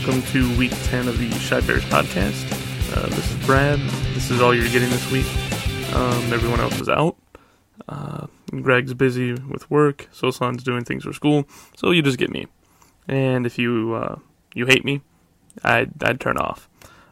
welcome to Week 10 of the Shy Bears podcast. This is Brad. This is all you're getting this week. Everyone else is out. Greg's busy with work. Sosan's doing things for school. So you just get me. And if you hate me, I'd turn off.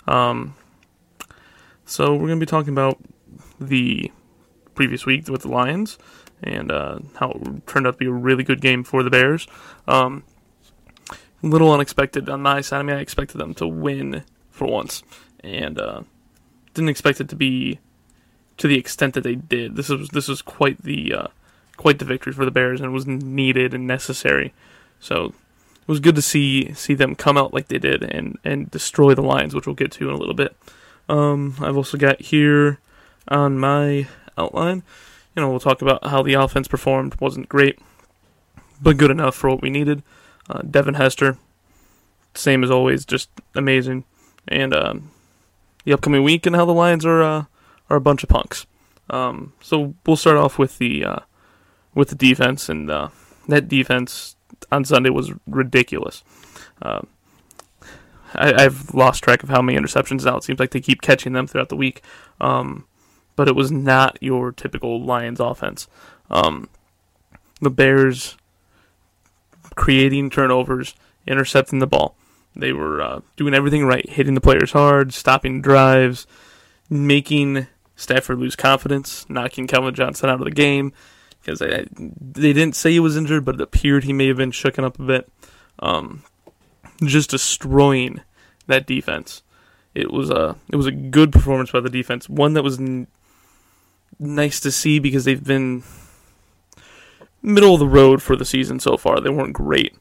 So we're going to be talking about the previous week with the Lions and how it turned out to be a really good game for the Bears. A little unexpected on my side. I mean, I expected them to win for once, and didn't expect it to be to the extent that they did. This was quite the victory for the Bears, and it was needed and necessary. So it was good to see them come out like they did and destroy the Lions, which we'll get to in a little bit. I've also got here on my outline, we'll talk about how the offense performed. Wasn't great, but good enough for what we needed. Devin Hester, same as always, just amazing. And the upcoming week and how the Lions are a bunch of punks. So we'll start off with the defense, and that defense on Sunday was ridiculous. I've lost track of how many interceptions now. It seems like they keep catching them throughout the week. But it was not your typical Lions offense. The Bears creating turnovers, intercepting the ball. They were doing everything right, hitting the players hard, stopping drives, making Stafford lose confidence, knocking Calvin Johnson out of the game, because they didn't say he was injured, but it appeared he may have been shooken up a bit. Just destroying that defense. It was a good performance by the defense, one that was nice to see because they've been middle of the road for the season so far. They weren't great.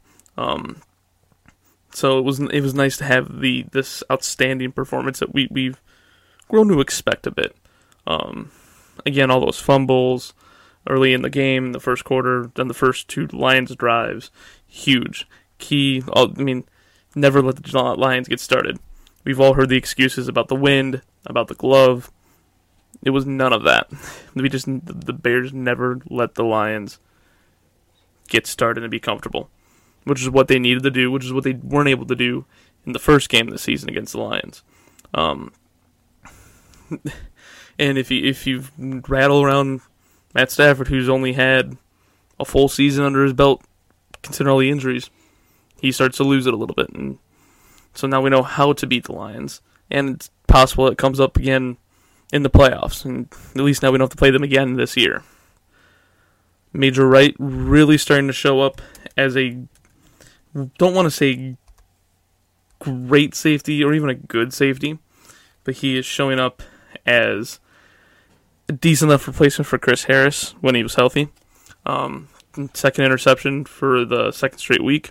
So it was nice to have this outstanding performance that we've grown to expect a bit. Again, all those fumbles early in the game, the first quarter, then the first two Lions drives, huge, key. Never let the Lions get started. We've all heard the excuses about the wind, about the glove. It was none of that. The Bears never let the Lions get started and be comfortable, which is what they needed to do, which is what they weren't able to do in the first game of the season against the Lions. And if you rattle around Matt Stafford, who's only had a full season under his belt, considering all the injuries, he starts to lose it a little bit. And so now we know how to beat the Lions, and it's possible it comes up again in the playoffs. And at least now we don't have to play them again this year. Major Wright really starting to show up as don't want to say great safety or even a good safety, but he is showing up as a decent enough replacement for Chris Harris when he was healthy. Second interception for the second straight week.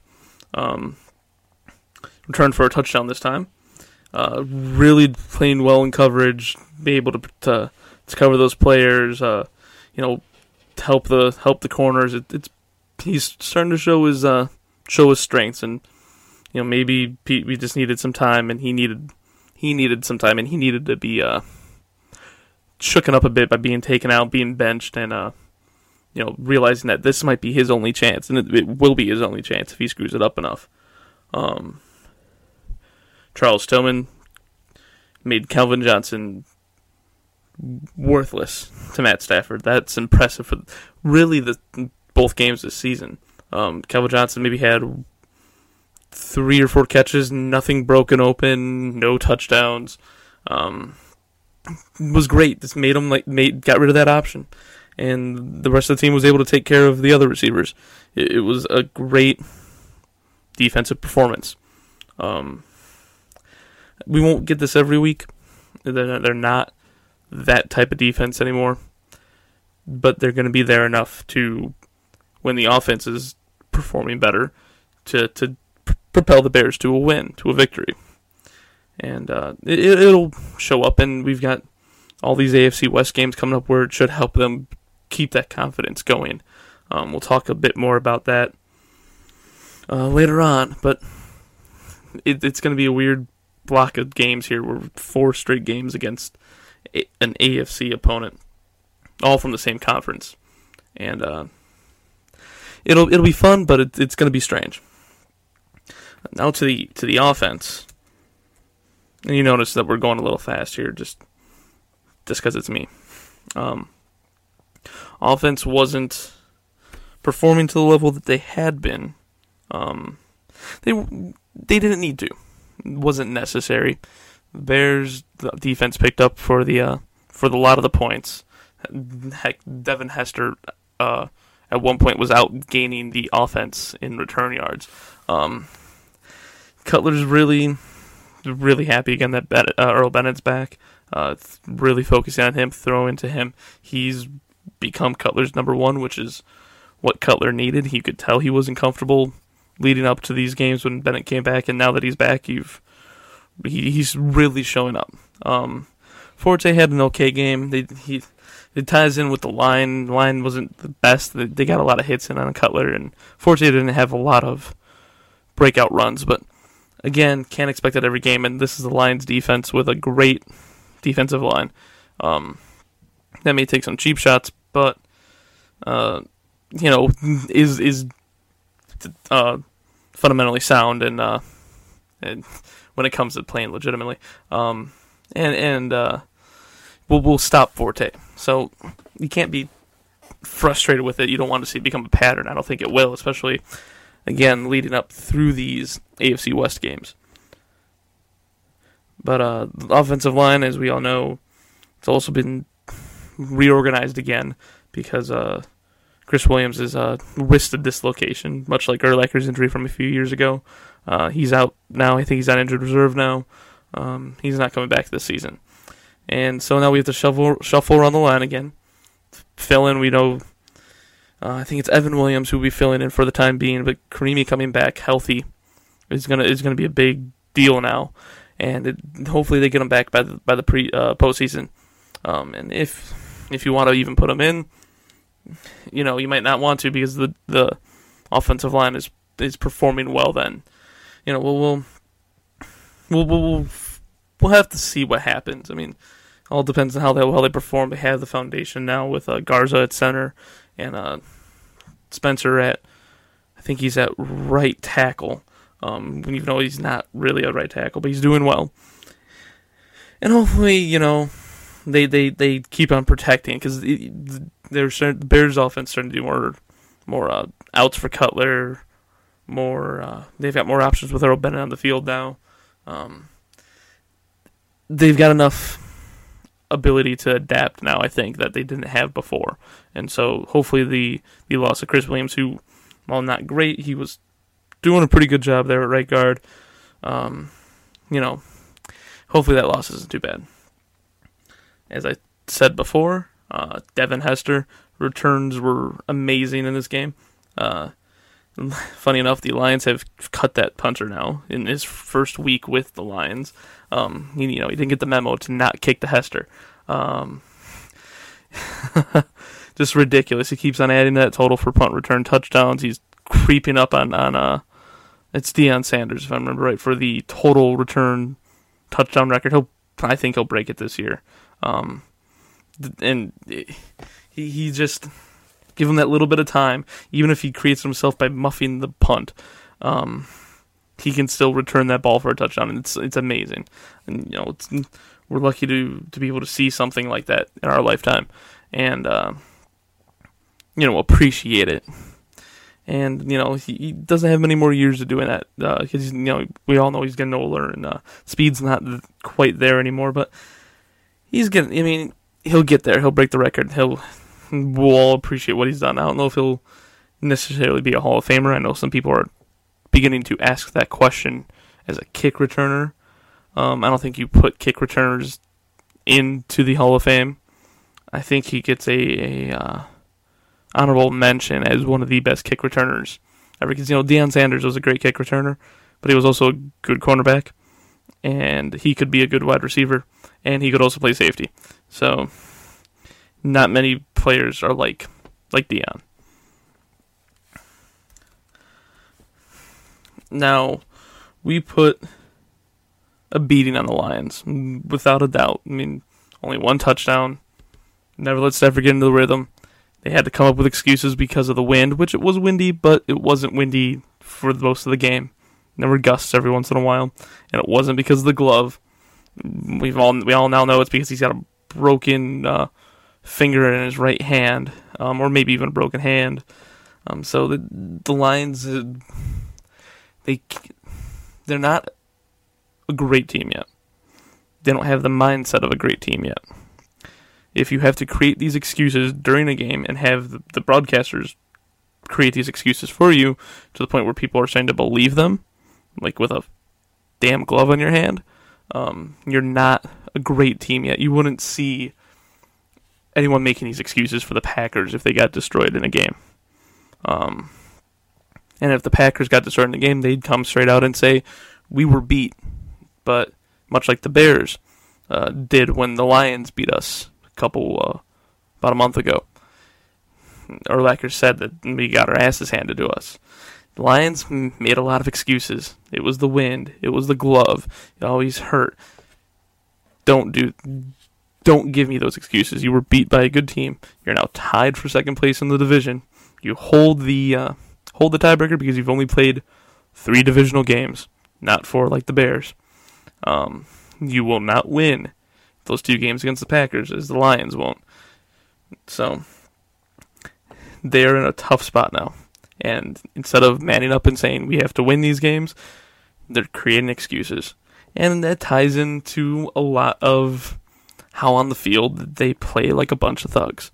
Returned for a touchdown this time. Really playing well in coverage, be able to cover those players. Help the corners. He's starting to show his strengths, and maybe we just needed some time, and he needed some time, and he needed to be shooken up a bit by being taken out, being benched, and realizing that this might be his only chance, and it will be his only chance if he screws it up enough. Charles Tillman made Calvin Johnson worthless to Matt Stafford. That's impressive for really both games this season. Calvin Johnson maybe had 3 or 4 catches, nothing broken open, no touchdowns. Was great. This made him got rid of that option, and the rest of the team was able to take care of the other receivers. It was a great defensive performance. We won't get this every week. They're not that type of defense anymore, but they're going to be there enough to, when the offense is performing better, to propel the Bears to a win, to a victory. And it'll show up, and we've got all these AFC West games coming up where it should help them keep that confidence going. We'll talk a bit more about that later on, but it's going to be a weird block of games here. We're 4 straight games against an AFC opponent, all from the same conference, and it'll be fun, but it's going to be strange. Now to the offense. And you notice that we're going a little fast here, just because it's me. Offense wasn't performing to the level that they had been. They didn't need to. It wasn't necessary. The Bears' defense picked up for the lot of the points. Heck, Devin Hester at one point was out gaining the offense in return yards. Cutler's really happy again that Earl Bennett's back. Really focusing on him, throwing to him. He's become Cutler's number one, which is what Cutler needed. He could tell he wasn't comfortable leading up to these games when Bennett came back, and now that he's back, he's really showing up. Forte had an okay game. It ties in with the line. The line wasn't the best. They got a lot of hits in on Cutler, and Forte didn't have a lot of breakout runs. But again, can't expect that every game. And this is the Lions' defense with a great defensive line. That may take some cheap shots, but is fundamentally sound and when it comes to playing legitimately. We'll stop Forte. So you can't be frustrated with it. You don't want to see it become a pattern. I don't think it will, especially, again, leading up through these AFC West games. But the offensive line, as we all know, it's also been reorganized again because Chris Williams is wristed dislocation, much like Urlacher's injury from a few years ago. He's out now. I think he's on injured reserve now. He's not coming back this season. And so now we have to shuffle around the line again. Fill in, we know, I think it's Evan Williams who will be filling in for the time being, but Karimi coming back healthy is gonna be a big deal now. And hopefully they get him back by the postseason. And if you want to even put him in, you might not want to because the offensive line is performing well. Then, we'll have to see what happens. I mean, all depends on how well they perform. They have the foundation now with Garza at center and Spencer I think he's at right tackle. Even though he's not really a right tackle, but he's doing well. And hopefully, they keep on protecting because the Bears' offense starting to do more outs for Cutler. They've got more options with Earl Bennett on the field now. They've got enough ability to adapt now, I think, that they didn't have before. And so hopefully the loss of Chris Williams, who, while not great, he was doing a pretty good job there at right guard. Hopefully that loss isn't too bad. As I said before, Devin Hester returns were amazing in this game. Funny enough, the Lions have cut that punter now in his first week with the Lions. He didn't get the memo to not kick to Hester. Just ridiculous. He keeps on adding that total for punt return touchdowns. He's creeping up on it's Deion Sanders, if I remember right, for the total return touchdown record. I think he'll break it this year. And he just give him that little bit of time, even if he creates himself by muffing the punt. He can still return that ball for a touchdown, and it's amazing. And we're lucky to be able to see something like that in our lifetime, and appreciate it. And he doesn't have many more years of doing that because we all know he's getting older and speed's not quite there anymore. But he's getting. I mean, he'll get there. He'll break the record. We'll all appreciate what he's done. I don't know if he'll necessarily be a Hall of Famer. I know some people are beginning to ask that question as a kick returner. I don't think you put kick returners into the Hall of Fame. I think he gets a honorable mention as one of the best kick returners ever. Because Deion Sanders was a great kick returner, but he was also a good cornerback, and he could be a good wide receiver, and he could also play safety. So not many players are like Deion. Now, we put a beating on the Lions, without a doubt. I mean, only one touchdown. Never let Stafford get into the rhythm. They had to come up with excuses because of the wind, which it was windy, but it wasn't windy for most of the game. There were gusts every once in a while, and it wasn't because of the glove. We all now know it's because he's got a broken finger in his right hand, or maybe even a broken hand. So the Lions, they're not a great team yet. They don't have the mindset of a great team yet. If you have to create these excuses during a game and have the broadcasters create these excuses for you to the point where people are starting to believe them, like with a damn glove on your hand, you're not a great team yet. You wouldn't see anyone making these excuses for the Packers if they got destroyed in a game. And if the Packers got destroyed in the game, they'd come straight out and say, we were beat. But much like the Bears did when the Lions beat us about a month ago. Urlacher said that we got our asses handed to us. The Lions made a lot of excuses. It was the wind. It was the glove. It always hurt. Don't give me those excuses. You were beat by a good team. You're now tied for second place in the division. You hold the tiebreaker because you've only played 3 divisional games, not 4 like the Bears. You will not win those 2 games against the Packers, as the Lions won't. So they're in a tough spot now. And instead of manning up and saying we have to win these games, they're creating excuses. And that ties into a lot of how on the field they play like a bunch of thugs.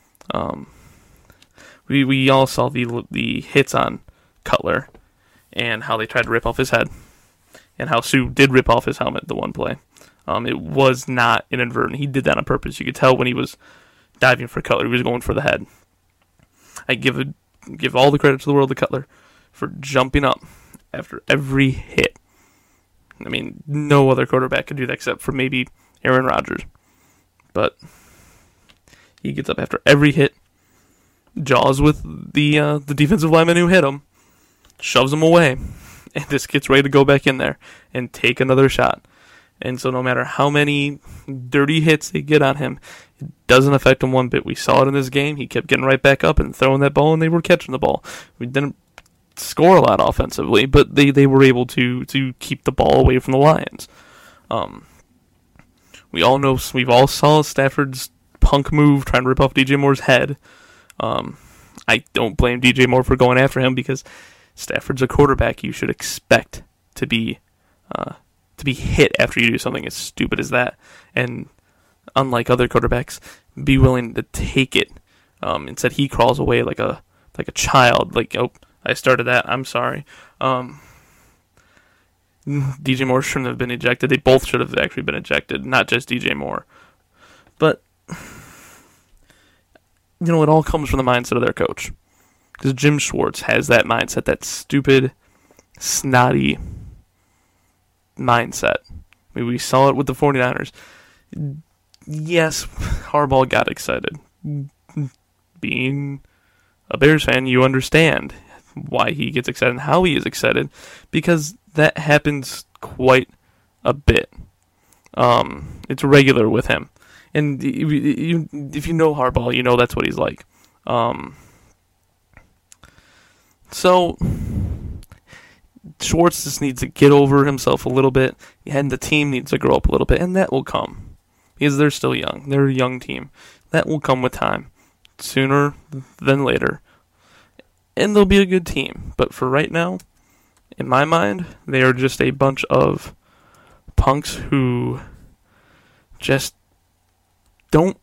We all saw the hits on Cutler and how they tried to rip off his head, and how Sue did rip off his helmet the one play. It was not inadvertent. He did that on purpose. You could tell when he was diving for Cutler, he was going for the head. I give all the credit to the world to Cutler for jumping up after every hit. I mean, no other quarterback could do that except for maybe Aaron Rodgers. But he gets up after every hit, jaws with the defensive lineman who hit him, shoves him away, and just gets ready to go back in there and take another shot. And so no matter how many dirty hits they get on him, it doesn't affect him one bit. We saw it in this game. He kept getting right back up and throwing that ball, and they were catching the ball. We didn't score a lot offensively, but they were able to keep the ball away from the Lions. We've all saw Stafford's punk move trying to rip off DJ Moore's head. I don't blame DJ Moore for going after him because Stafford's a quarterback. You should expect to be hit after you do something as stupid as that. And unlike other quarterbacks, be willing to take it. Instead, he crawls away like a child. Like, oh, I started that. I'm sorry. DJ Moore shouldn't have been ejected. They both should have actually been ejected, not just DJ Moore. But it all comes from the mindset of their coach. Because Jim Schwartz has that mindset, that stupid, snotty mindset. I mean, we saw it with the 49ers. Yes, Harbaugh got excited. Being a Bears fan, you understand why he gets excited and how he is excited, because that happens quite a bit. It's regular with him. And if you know Harbaugh, you know that's what he's like. So Schwartz just needs to get over himself a little bit, and the team needs to grow up a little bit, and that will come. Because they're still young. They're a young team. That will come with time. Sooner than later. And they'll be a good team. But for right now, in my mind, they are just a bunch of punks who just don't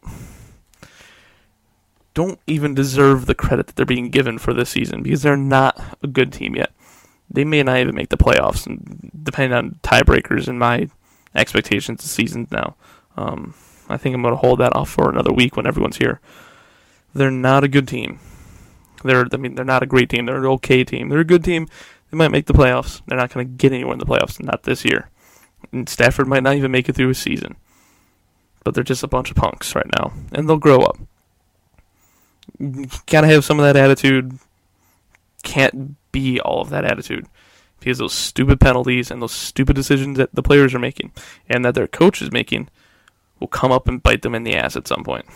even deserve the credit that they're being given for this season, because they're not a good team yet. They may not even make the playoffs, and depending on tiebreakers and my expectations this season now. I think I'm going to hold that off for another week when everyone's here. They're not a good team. They're not a great team. They're an okay team. They're a good team. They might make the playoffs. They're not going to get anywhere in the playoffs, not this year. And Stafford might not even make it through a season. But they're just a bunch of punks right now, and they'll grow up. You gotta have some of that attitude. Can't be all of that attitude, because those stupid penalties and those stupid decisions that the players are making and that their coach is making will come up and bite them in the ass at some point.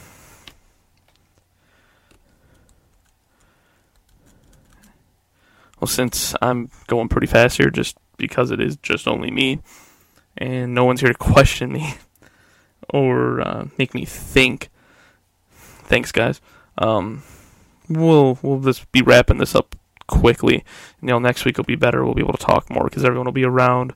Well, since I'm going pretty fast here, just because it is just only me, and no one's here to question me or make me think. Thanks, guys. We'll just be wrapping this up quickly. Next week will be better. We'll be able to talk more because everyone will be around.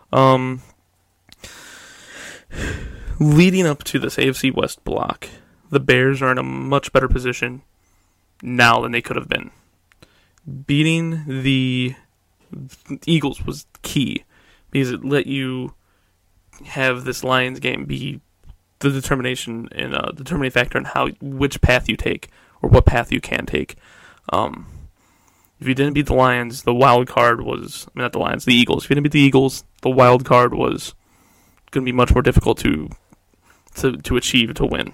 Leading up to this AFC West block, the Bears are in a much better position now than they could have been. Beating the Eagles was key because it let you have this Lions game be the determination and determining factor in which path you take or what path you can take. If you didn't beat the Lions, the wild card was not the Lions, the Eagles. If you didn't beat the Eagles, the wild card was going to be much more difficult to achieve, to win.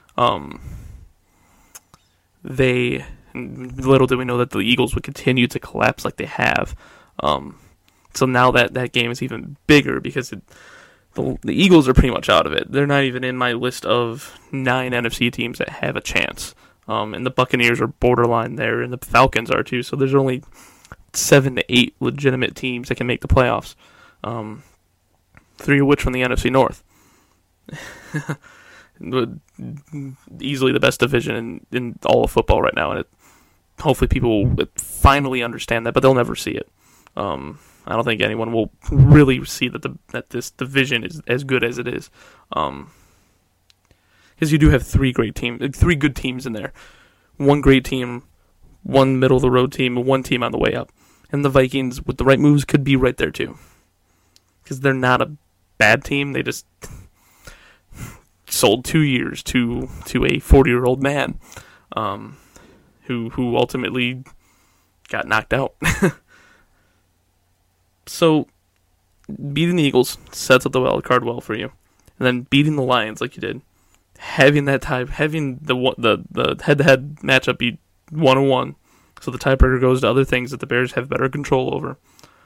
Little did we know that the Eagles would continue to collapse like they have. So now that game is even bigger because the Eagles are pretty much out of it. They're not even in my list of 9 NFC teams that have a chance. And the Buccaneers are borderline there, and the Falcons are too. So there's only 7 to 8 legitimate teams that can make the playoffs. 3 of which from the NFC North. Easily the best division in all of football right now, and hopefully people will finally understand that, but they'll never see it. I don't think anyone will really see that this division is as good as it is, because you do have 3 good teams in there. 1 great team, 1 middle of the road team, and 1 team on the way up, and the Vikings with the right moves could be right there too, because they're not a bad team. They just sold 2 years to a 40-year-old man, who ultimately got knocked out. So, beating the Eagles sets up the wild card well for you, and then beating the Lions like you did, having the head-to-head matchup be 1-1, so the tiebreaker goes to other things that the Bears have better control over,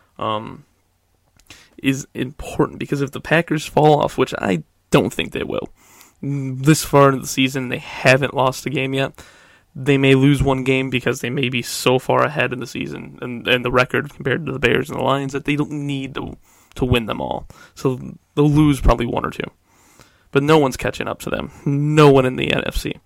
is important, because if the Packers fall off, which I don't think they will, this far into the season they haven't lost a game yet. They may lose 1 game because they may be so far ahead in the season and the record compared to the Bears and the Lions that they don't need to win them all. So they'll lose probably 1 or 2. But no one's catching up to them. No one in the NFC.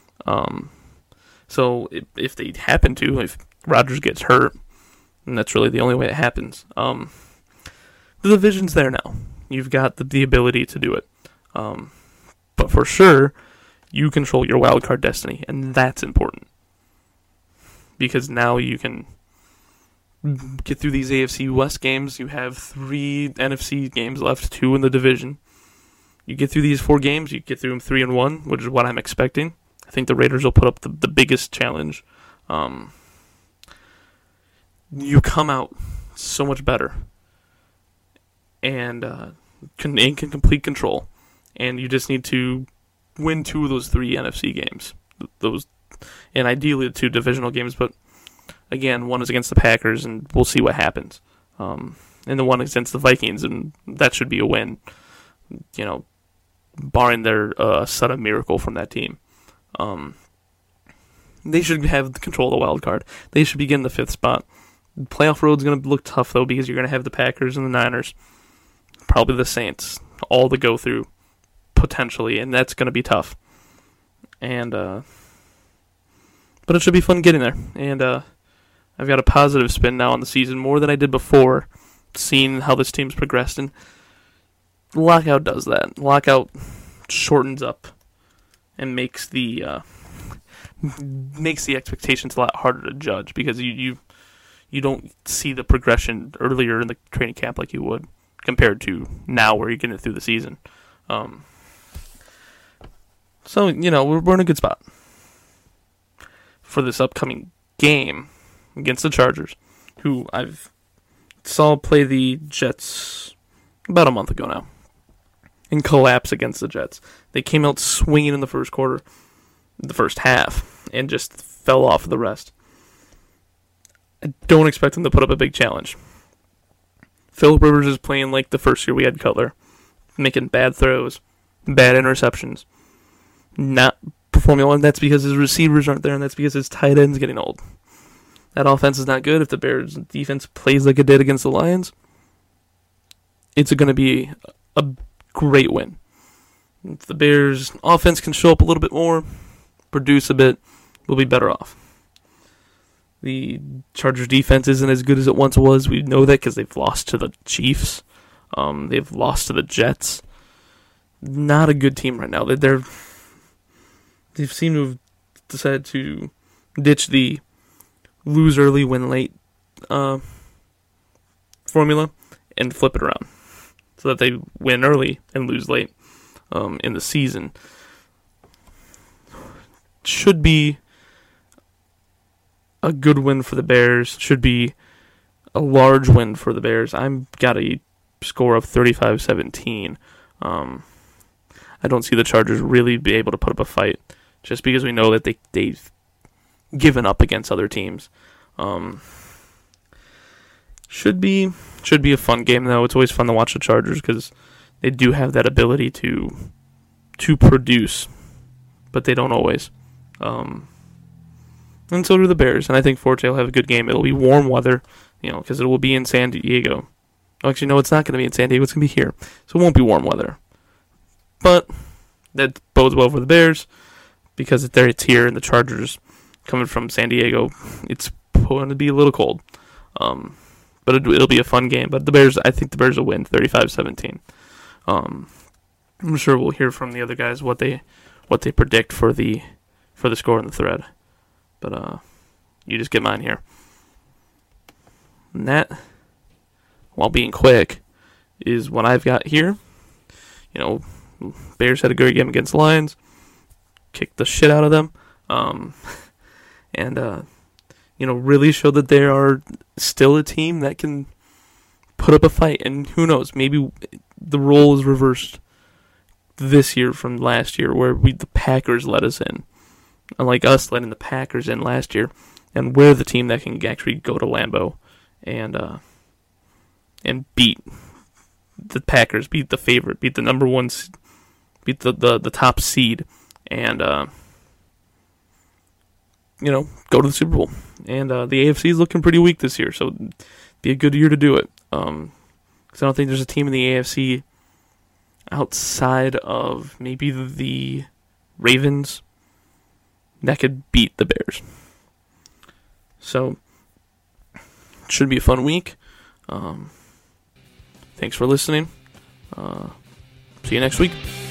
So if they happen to, if Rodgers gets hurt, and that's really the only way it happens, the division's there now. You've got the ability to do it. But for sure, you control your wildcard destiny, and that's important. Because now you can get through these AFC West games. You have 3 NFC games left, 2 in the division. You get through these 4 games, you get through them 3-1, which is what I'm expecting. I think the Raiders will put up the biggest challenge. You come out so much better and can complete control. And you just need to win 2 of those 3 NFC games. And ideally the 2 divisional games, but again, 1 is against the Packers, and we'll see what happens. And the 1 is against the Vikings, and that should be a win, barring their sudden miracle from that team. They should have control of the wild card. They should be getting the 5th spot. The playoff road's going to look tough, though, because you're going to have the Packers and the Niners, probably the Saints, all to go through, potentially, and that's going to be tough. And but it should be fun getting there. And I've got a positive spin now on the season, more than I did before, seeing how this team's progressed. And lockout does that. Lockout shortens up and makes the expectations a lot harder to judge, because you don't see the progression earlier in the training camp like you would compared to now, where you're getting it through the season. So, we're in a good spot for this upcoming game against the Chargers, who I've saw play the Jets about a month ago now and collapse against the Jets. They came out swinging in the first half, and just fell off the rest. I don't expect them to put up a big challenge. Phillip Rivers is playing like the first year we had Cutler, making bad throws, bad interceptions, not performing well, and that's because his receivers aren't there, and that's because his tight end's getting old. That offense is not good. If the Bears defense plays like it did against the Lions, it's going to be a great win. If the Bears' offense can show up a little bit more, produce a bit, we'll be better off. The Chargers' defense isn't as good as it once was. We know that because they've lost to the Chiefs. They've lost to the Jets. Not a good team right now. They seem to have decided to ditch the lose early, win late formula and flip it around so that they win early and lose late in the season. Should be a good win for the Bears. Should be a large win for the Bears. I've got a score of 35-17. I don't see the Chargers really be able to put up a fight just because we know that they've given up against other teams. Should be a fun game, though. It's always fun to watch the Chargers because they do have that ability to produce, but they don't always. And so do the Bears, and I think Forte will have a good game. It'll be warm weather, because it will be in San Diego. Actually, no, it's not going to be in San Diego. It's going to be here, so it won't be warm weather. But that bodes well for the Bears because it's here, and the Chargers coming from San Diego, it's going to be a little cold. But it'll be a fun game. But I think the Bears will win 35-17. I'm sure we'll hear from the other guys what they predict for the score in the thread. But you just get mine here. And that, while being quick, is what I've got here. Bears had a great game against the Lions, kicked the shit out of them, and really showed that they are still a team that can put up a fight. And who knows, maybe the role is reversed this year from last year, where the Packers let us in, unlike us letting the Packers in last year, and we're the team that can actually go to Lambeau and beat the Packers, beat the favorite, beat the number one, beat the top seed, and go to the Super Bowl. And the AFC is looking pretty weak this year, so it'd be a good year to do it. Because I don't think there's a team in the AFC outside of maybe the Ravens that could beat the Bears. So, it should be a fun week. Thanks for listening. See you next week.